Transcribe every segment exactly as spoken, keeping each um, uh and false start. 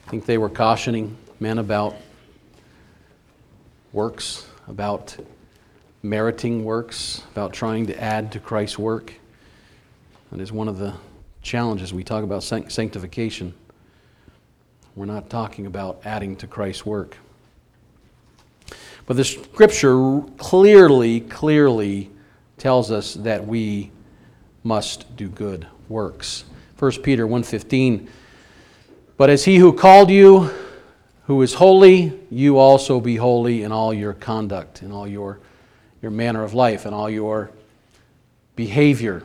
I think they were cautioning men about works, about meriting works, about trying to add to Christ's work. That is one of the challenges. We talk about sanctification. We're not talking about adding to Christ's work. But the Scripture clearly, clearly tells us that we must do good works. First Peter one fifteen, but as he who called you, who is holy, you also be holy in all your conduct, in all your, your manner of life, in all your behavior.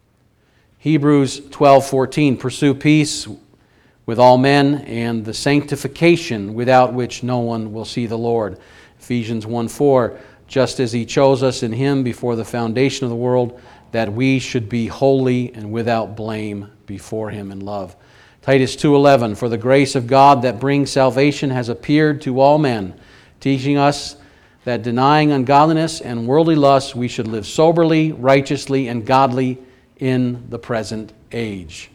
Hebrews twelve fourteen, pursue peace with all men and the sanctification without which no one will see the Lord. Ephesians one four, just as he chose us in him before the foundation of the world, that we should be holy and without blame before him in love. Titus two eleven, for the grace of God that brings salvation has appeared to all men, teaching us that denying ungodliness and worldly lusts, we should live soberly, righteously, and godly in the present age.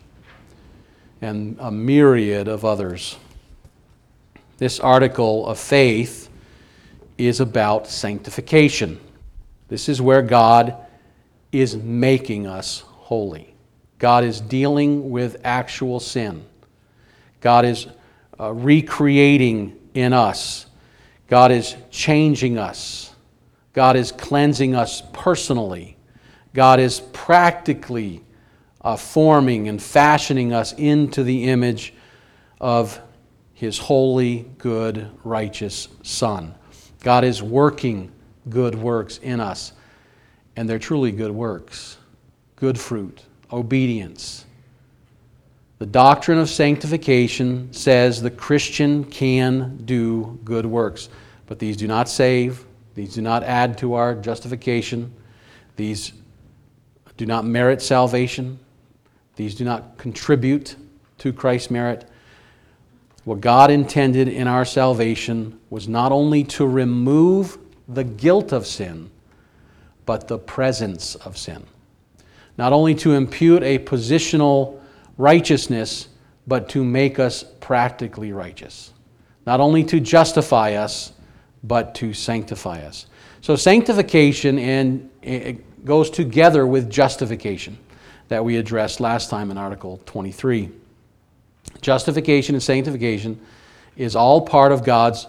And a myriad of others. This article of faith is about sanctification. This is where God is making us holy. God is dealing with actual sin. God is uh, recreating in us. God is changing us. God is cleansing us personally. God is practically uh, forming and fashioning us into the image of his holy, good, righteous Son. God is working good works in us, and they're truly good works, good fruit, obedience. The doctrine of sanctification says the Christian can do good works, but these do not save, these do not add to our justification, these do not merit salvation, these do not contribute to Christ's merit. What God intended in our salvation was not only to remove the guilt of sin, but the presence of sin. Not only to impute a positional righteousness, but to make us practically righteous. Not only to justify us, but to sanctify us. So sanctification and it goes together with justification that we addressed last time in Article twenty-three. Justification and sanctification is all part of God's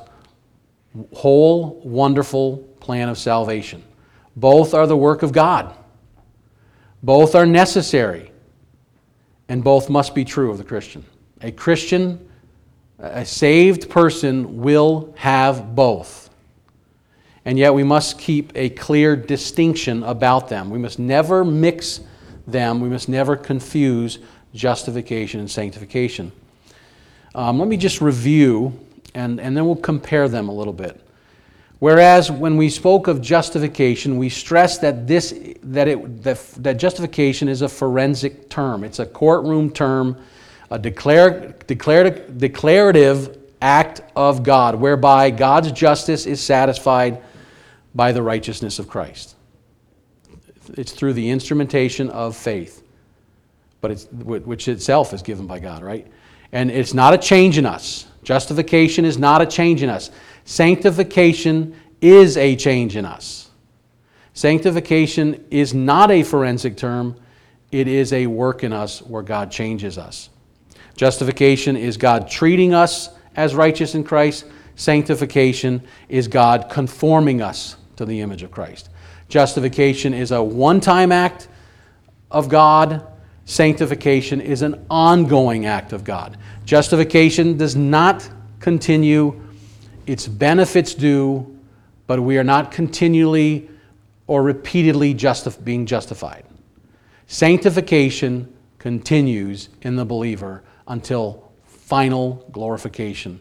whole wonderful plan of salvation. Both are the work of God. Both are necessary. And both must be true of the Christian. A Christian, a saved person will have both. And yet we must keep a clear distinction about them. We must never mix them. We must never confuse justification and sanctification. Um, let me just review, and, and then we'll compare them a little bit. Whereas when we spoke of justification, we stressed that this that it that, that justification is a forensic term. It's a courtroom term, a declare, declared, declarative act of God, whereby God's justice is satisfied by the righteousness of Christ. It's through the instrumentation of faith, but it's which itself is given by God, right? And it's not a change in us. Justification is not a change in us. Sanctification is a change in us. Sanctification is not a forensic term. It is a work in us where God changes us. Justification is God treating us as righteous in Christ. Sanctification is God conforming us to the image of Christ. Justification is a one-time act of God. Sanctification is an ongoing act of God. Justification does not continue. Its benefits do, but we are not continually or repeatedly justif- being justified. Sanctification continues in the believer until final glorification.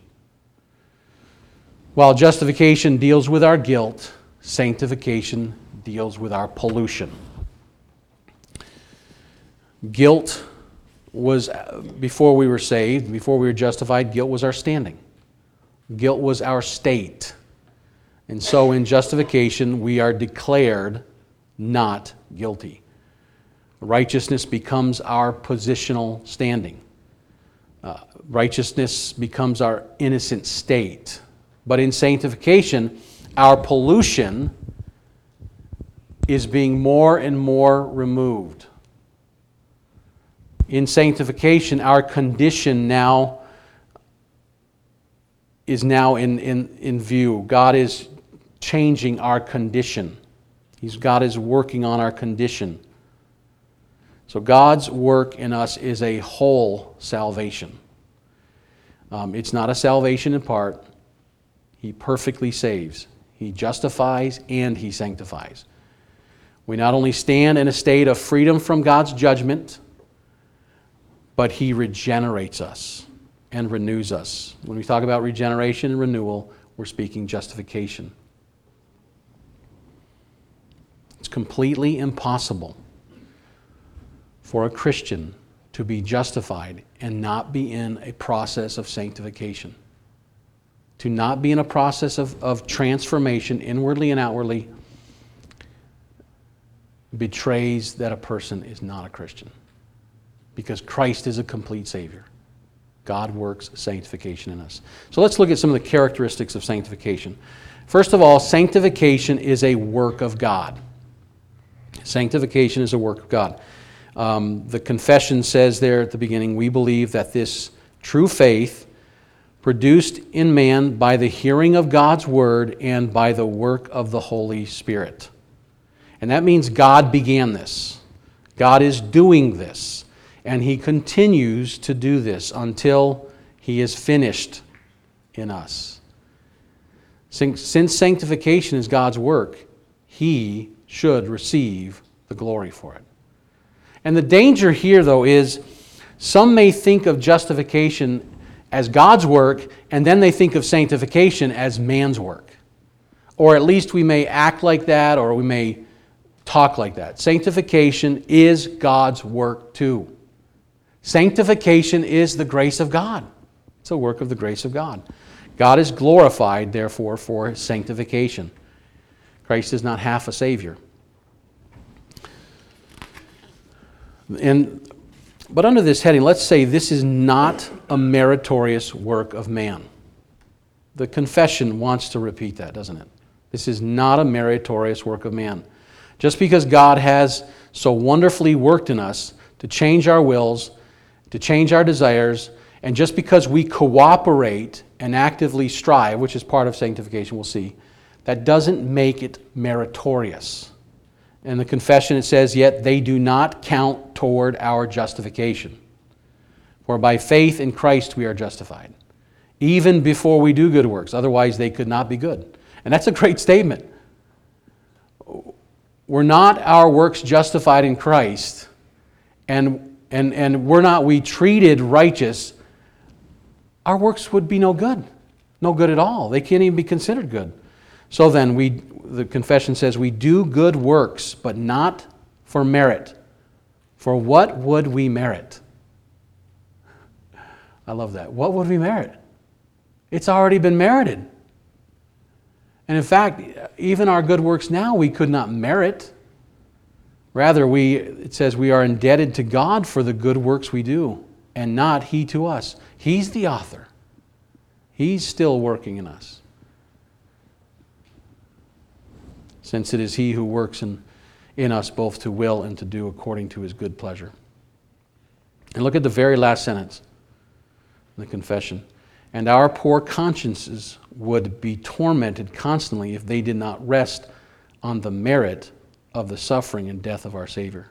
While justification deals with our guilt, sanctification deals with our pollution. Guilt was, before we were saved, before we were justified, guilt was our standing. Guilt was our state. And so in justification, we are declared not guilty. Righteousness becomes our positional standing. Uh, righteousness becomes our innocent state. But in sanctification, our pollution is being more and more removed. In sanctification, our condition now is now in, in, in view. God is changing our condition. He's, God is working on our condition. So God's work in us is a whole salvation. Um, it's not a salvation in part. He perfectly saves. He justifies and He sanctifies. We not only stand in a state of freedom from God's judgment, but He regenerates us and renews us. When we talk about regeneration and renewal, we're speaking justification. It's completely impossible for a Christian to be justified and not be in a process of sanctification. To not be in a process of, of transformation inwardly and outwardly betrays that a person is not a Christian. Because Christ is a complete Savior. God works sanctification in us. So let's look at some of the characteristics of sanctification. First of all, sanctification is a work of God. Sanctification is a work of God. Um, the confession says there at the beginning, we believe that this true faith produced in man by the hearing of God's word and by the work of the Holy Spirit. And that means God began this. God is doing this. And He continues to do this until He is finished in us. Since sanctification is God's work, He should receive the glory for it. And the danger here, though, is some may think of justification as God's work, and then they think of sanctification as man's work. Or at least we may act like that, or we may talk like that. Sanctification is God's work too. Sanctification is the grace of God. It's a work of the grace of God. God is glorified, therefore, for sanctification. Christ is not half a Savior. And, but under this heading, let's say this is not a meritorious work of man. The confession wants to repeat that, doesn't it? This is not a meritorious work of man. Just because God has so wonderfully worked in us to change our wills, to change our desires, and just because we cooperate and actively strive, which is part of sanctification, we'll see, that doesn't make it meritorious. In the confession it says, yet they do not count toward our justification. For by faith in Christ we are justified, even before we do good works. Otherwise they could not be good. And that's a great statement. We're not our works justified in Christ, and, and, and we're not we treated righteous, our works would be no good. No good at all. They can't even be considered good. So then, we, the confession says, we do good works, but not for merit. For what would we merit? I love that. What would we merit? It's already been merited. And in fact, even our good works now we could not merit. Rather, we it says we are indebted to God for the good works we do, and not He to us. He's the author. He's still working in us. Since it is He who works in, in us both to will and to do according to His good pleasure. And look at the very last sentence in the confession. And our poor consciences would be tormented constantly if they did not rest on the merit of the suffering and death of our Savior.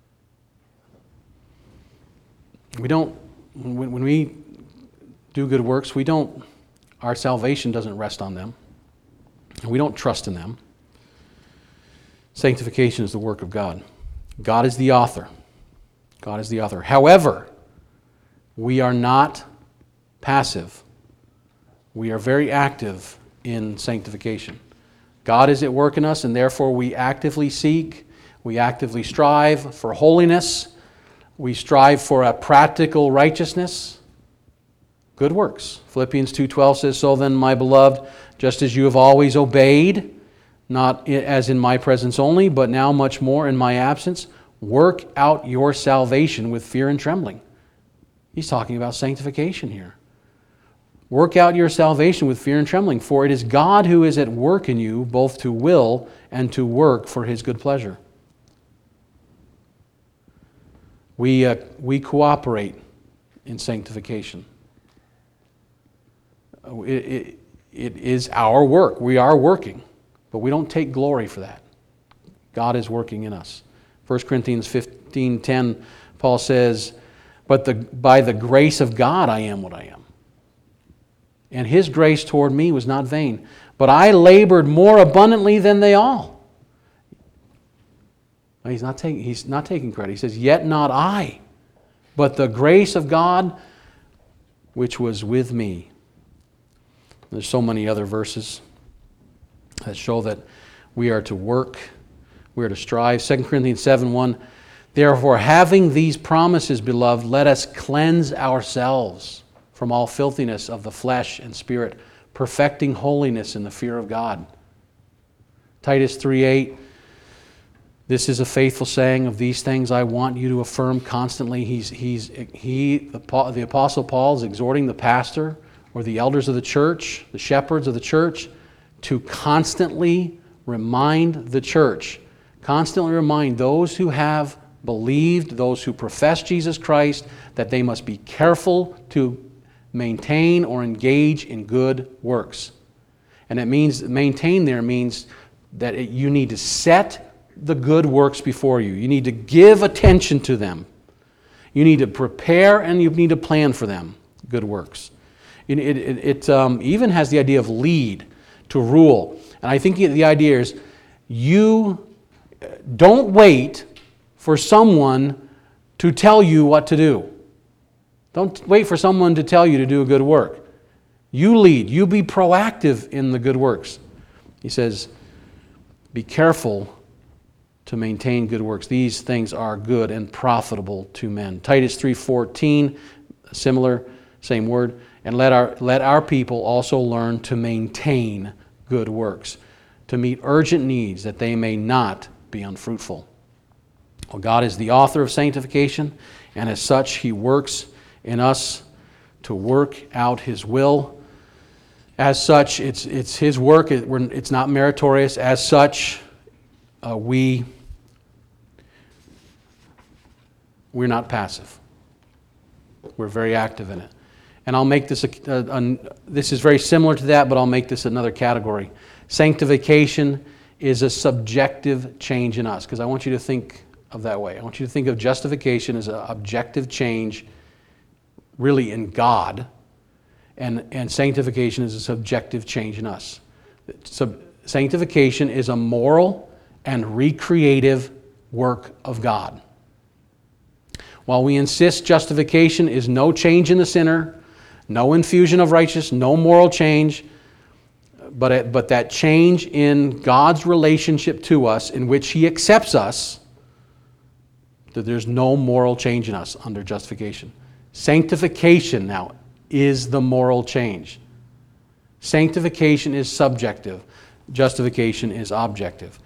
We don't, when, when we do good works, we don't, our salvation doesn't rest on them. And we don't trust in them. Sanctification is the work of God. God is the author. God is the author. However, we are not passive. We are very active in sanctification. God is at work in us, and therefore we actively seek, we actively strive for holiness, we strive for a practical righteousness, good works. Philippians two twelve says, so then, my beloved, just as you have always obeyed, not as in my presence only, but now much more in my absence, work out your salvation with fear and trembling. He's talking about sanctification here. Work out your salvation with fear and trembling, for it is God who is at work in you, both to will and to work for His good pleasure. We, uh, we cooperate in sanctification. It, it, it is our work. We are working, but we don't take glory for that. God is working in us. First Corinthians fifteen ten, Paul says, But the, by the grace of God I am what I am. And His grace toward me was not vain, but I labored more abundantly than they all. He's not taking, he's not taking credit. He says, Yet not I, but the grace of God which was with me. There's so many other verses that show that we are to work, we are to strive. Second Corinthians seven one, Therefore, having these promises, beloved, let us cleanse ourselves from all filthiness of the flesh and spirit, perfecting holiness in the fear of God. Titus three eight, This is a faithful saying, of these things I want you to affirm constantly. He's, he's, he, the, the Apostle Paul is exhorting the pastor or the elders of the church, the shepherds of the church, to constantly remind the church, constantly remind those who have believed, those who profess Jesus Christ, that they must be careful to maintain or engage in good works. And it means, maintain there means that it, you need to set the good works before you. You need to give attention to them. You need to prepare and you need to plan for them, good works. It, it, it um, even has the idea of lead, to rule. And I think the idea is you don't wait for someone to tell you what to do. Don't wait for someone to tell you to do a good work. You lead. You be proactive in the good works. He says, be careful to maintain good works. These things are good and profitable to men. Titus three fourteen, similar, same word. And let our, let our people also learn to maintain good works, to meet urgent needs, that they may not be unfruitful. Well, God is the author of sanctification, and as such, He works in us to work out His will. As such, it's, it's His work. It, we're, it's not meritorious. As such, uh, we, we're not passive. We're very active in it. And I'll make this, a, a, a, this is very similar to that, but I'll make this another category. Sanctification is a subjective change in us, because I want you to think of that way. I want you to think of justification as an objective change really in God, and, and sanctification is a subjective change in us. Sub, sanctification is a moral and recreative work of God. While we insist justification is no change in the sinner, no infusion of righteousness, no moral change, but, it, but that change in God's relationship to us in which He accepts us, that there's no moral change in us under justification. Sanctification now is the moral change. Sanctification is subjective. Justification is objective.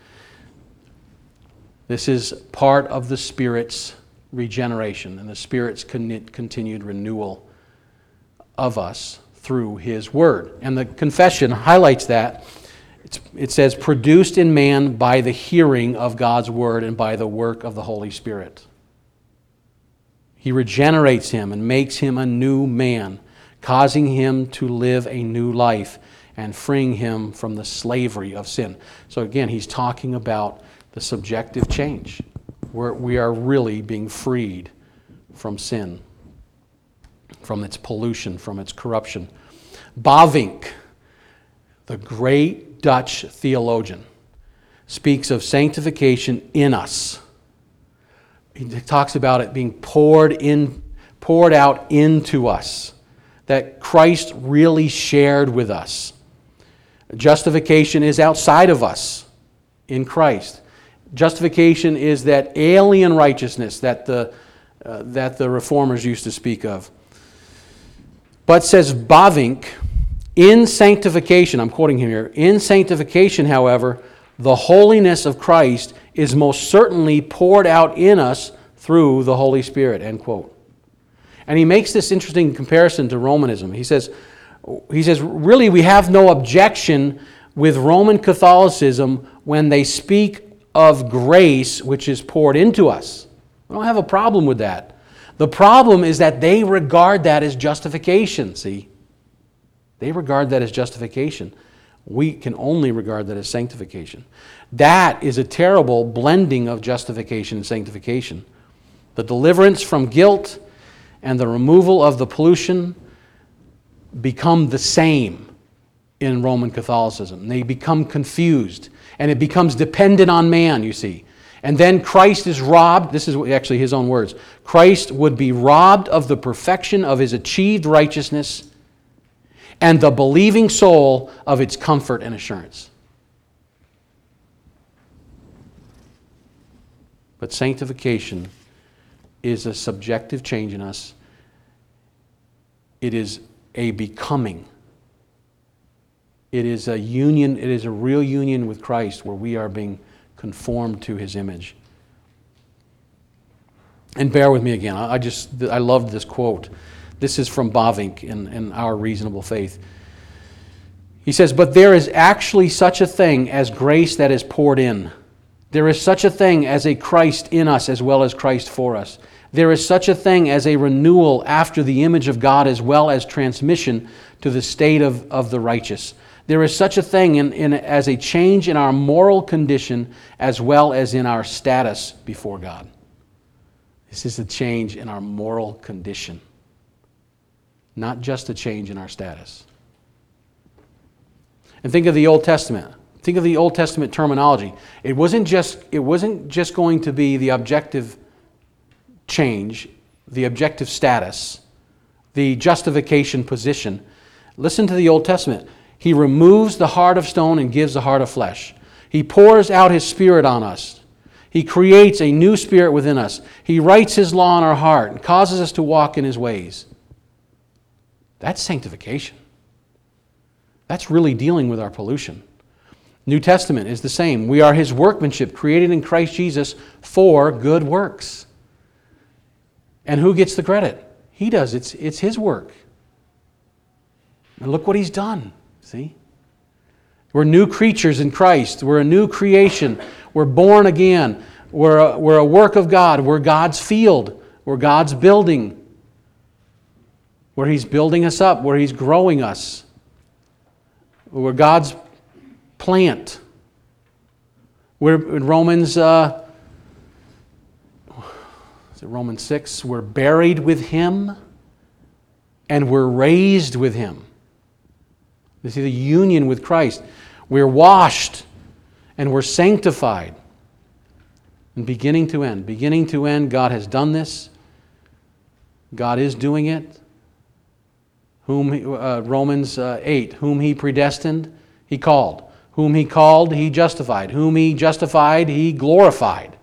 This is part of the Spirit's regeneration and the Spirit's con- continued renewal of us through His Word. And the confession highlights that. It's, it says, produced in man by the hearing of God's Word and by the work of the Holy Spirit. He regenerates him and makes him a new man, causing him to live a new life and freeing him from the slavery of sin. So again, he's talking about the subjective change, where we are really being freed from sin, from its pollution, from its corruption. Bavinck, the great Dutch theologian, speaks of sanctification in us. He talks about it being poured in, poured out into us, that Christ really shared with us. Justification is outside of us in Christ. Justification is that alien righteousness that the, uh, that the Reformers used to speak of. But says Bavinck, in sanctification, I'm quoting him here, in sanctification, however, the holiness of Christ is most certainly poured out in us through the Holy Spirit, end quote. And he makes this interesting comparison to Romanism. He says, he says, really, we have no objection with Roman Catholicism when they speak of grace which is poured into us. We don't have a problem with that. The problem is that they regard that as justification, see? They regard that as justification. We can only regard that as sanctification. That is a terrible blending of justification and sanctification. The deliverance from guilt and the removal of the pollution become the same in Roman Catholicism. They become confused, and it becomes dependent on man, you see. And then Christ is robbed, this is actually his own words, Christ would be robbed of the perfection of his achieved righteousness and the believing soul of its comfort and assurance. But sanctification is a subjective change in us. It is a becoming. It is a union, it is a real union with Christ where we are being conformed to his image. And bear with me again. I just, I loved this quote. This is from Bavinck in, in Our Reasonable Faith. He says, but there is actually such a thing as grace that is poured in. There is such a thing as a Christ in us as well as Christ for us. There is such a thing as a renewal after the image of God as well as transmission to the state of, of the righteous. There is such a thing in, in, as a change in our moral condition as well as in our status before God. This is a change in our moral condition, not just a change in our status. And think of the Old Testament. Think of the Old Testament terminology. It wasn't just, it wasn't just going to be the objective change, the objective status, the justification position. Listen to the Old Testament. He removes the heart of stone and gives the heart of flesh. He pours out his Spirit on us. He creates a new spirit within us. He writes his law in our heart and causes us to walk in his ways. That's sanctification. That's really dealing with our pollution. New Testament is the same. We are his workmanship, created in Christ Jesus for good works. And who gets the credit? He does. It's, it's his work. And look what he's done. See? We're new creatures in Christ. We're a new creation. We're born again. We're a, we're a work of God. We're God's field. We're God's building. Where he's building us up. Where he's growing us. We're God's plant. We're in Romans, uh, is it Romans six? We're buried with him and we're raised with him. You see the union with Christ. We're washed and we're sanctified. And beginning to end, beginning to end, God has done this. God is doing it. Whom uh, Romans uh, eight, whom he predestined, he called. Whom he called, he justified. Whom he justified, he glorified.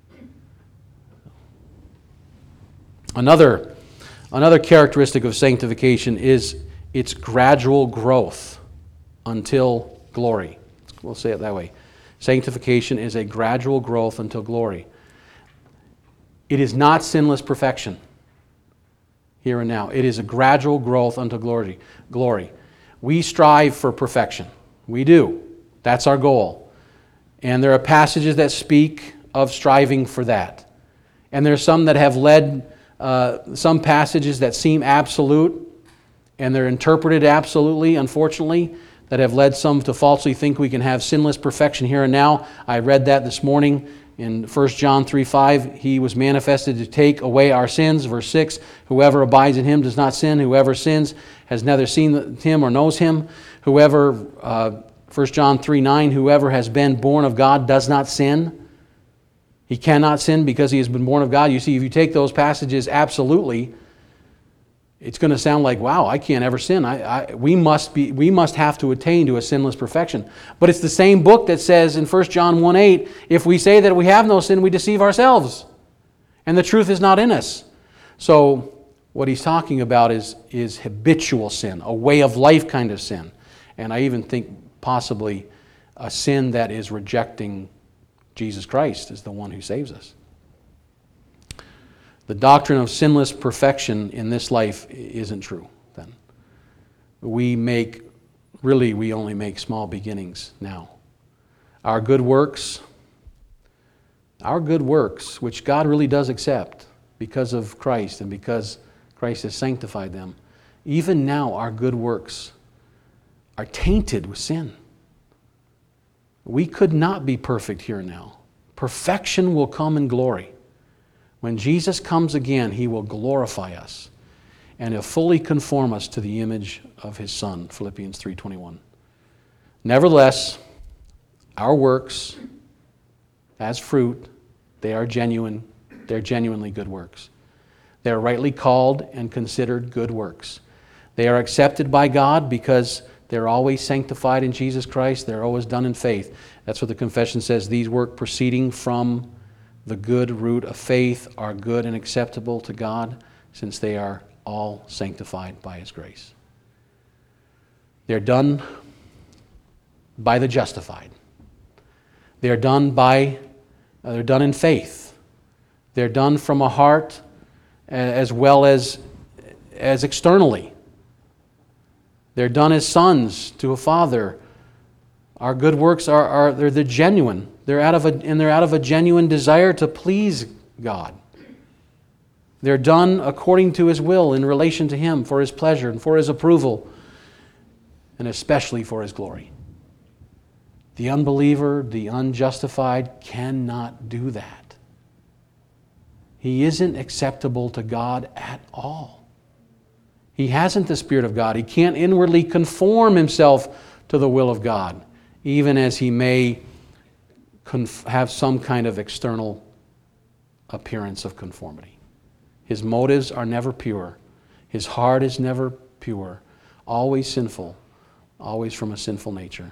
Another, another characteristic of sanctification is its gradual growth until glory. We'll say it that way. Sanctification is a gradual growth until glory. It is not sinless perfection here and now. It is a gradual growth unto glory. Glory. We strive for perfection. We do. That's our goal. And there are passages that speak of striving for that. And there are some that have led, uh, some passages that seem absolute, and they're interpreted absolutely, unfortunately, that have led some to falsely think we can have sinless perfection here and now. I read that this morning in First John three five. He was manifested to take away our sins. Verse six, whoever abides in him does not sin. Whoever sins has neither seen him or knows him. Whoever, uh, First John three nine, whoever has been born of God does not sin. He cannot sin because he has been born of God. You see, if you take those passages absolutely, it's going to sound like, wow, I can't ever sin. I, I, we must be, we must have to attain to a sinless perfection. But it's the same book that says in First John one eight, if we say that we have no sin, we deceive ourselves, and the truth is not in us. So what he's talking about is, is habitual sin, a way of life kind of sin. And I even think possibly a sin that is rejecting Jesus Christ as the one who saves us. The doctrine of sinless perfection in this life isn't true then. We make, really, we only make small beginnings now. Our good works, our good works, which God really does accept because of Christ and because Christ has sanctified them, even now our good works are tainted with sin. We could not be perfect here now. Perfection will come in glory. When Jesus comes again, He will glorify us and He'll fully conform us to the image of His Son, Philippians three twenty-one. Nevertheless, our works, as fruit, they are genuine. They're genuinely good works. They are rightly called and considered good works. They are accepted by God because they're always sanctified in Jesus Christ. They're always done in faith. That's what the confession says. These work proceeding from the good root of faith are good and acceptable to God, since they are all sanctified by His grace. They're done by the justified. They're done by, uh, they're done in faith. They're done from a heart as well as, as externally. They're done as sons to a father. Our good works are, are they're, they're genuine. They're out of a, and they're out of a genuine desire to please God. They're done according to His will in relation to Him, for His pleasure and for His approval, and especially for His glory. The unbeliever, the unjustified, cannot do that. He isn't acceptable to God at all. He hasn't the Spirit of God. He can't inwardly conform himself to the will of God, even as he may conf- have some kind of external appearance of conformity. His motives are never pure. His heart is never pure. Always sinful. Always from a sinful nature.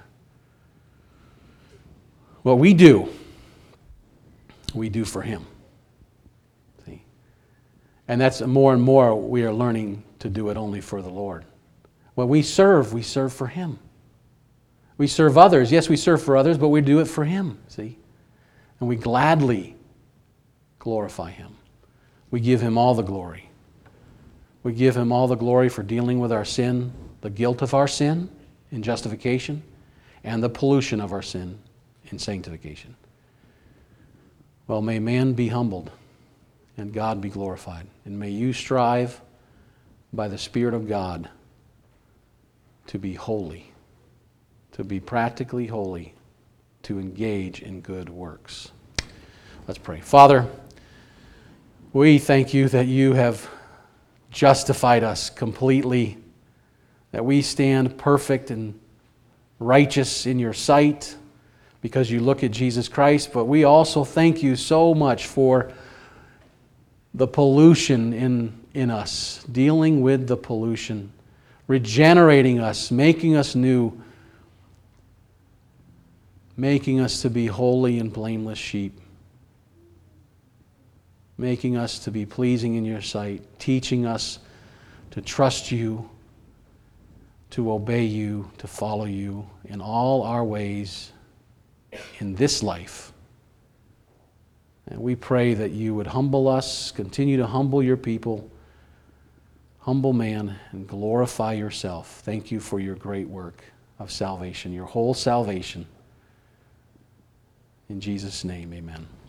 What we do, we do for Him. See? And that's more and more we are learning to do it only for the Lord. When we serve, we serve for Him. We serve others. Yes, we serve for others, but we do it for Him. See? And we gladly glorify Him. We give Him all the glory. We give Him all the glory for dealing with our sin, the guilt of our sin in justification, and the pollution of our sin in sanctification. Well, may man be humbled and God be glorified. And may you strive by the Spirit of God to be holy, to be practically holy, to engage in good works. Let's pray. Father, we thank You that You have justified us completely, that we stand perfect and righteous in Your sight because You look at Jesus Christ. But we also thank You so much for the pollution in, in us, dealing with the pollution, regenerating us, making us new, making us to be holy and blameless sheep, making us to be pleasing in Your sight, teaching us to trust You, to obey You, to follow You in all our ways in this life. And we pray that You would humble us, continue to humble Your people, humble man, and glorify Yourself. Thank You for Your great work of salvation, Your whole salvation. In Jesus' name, amen.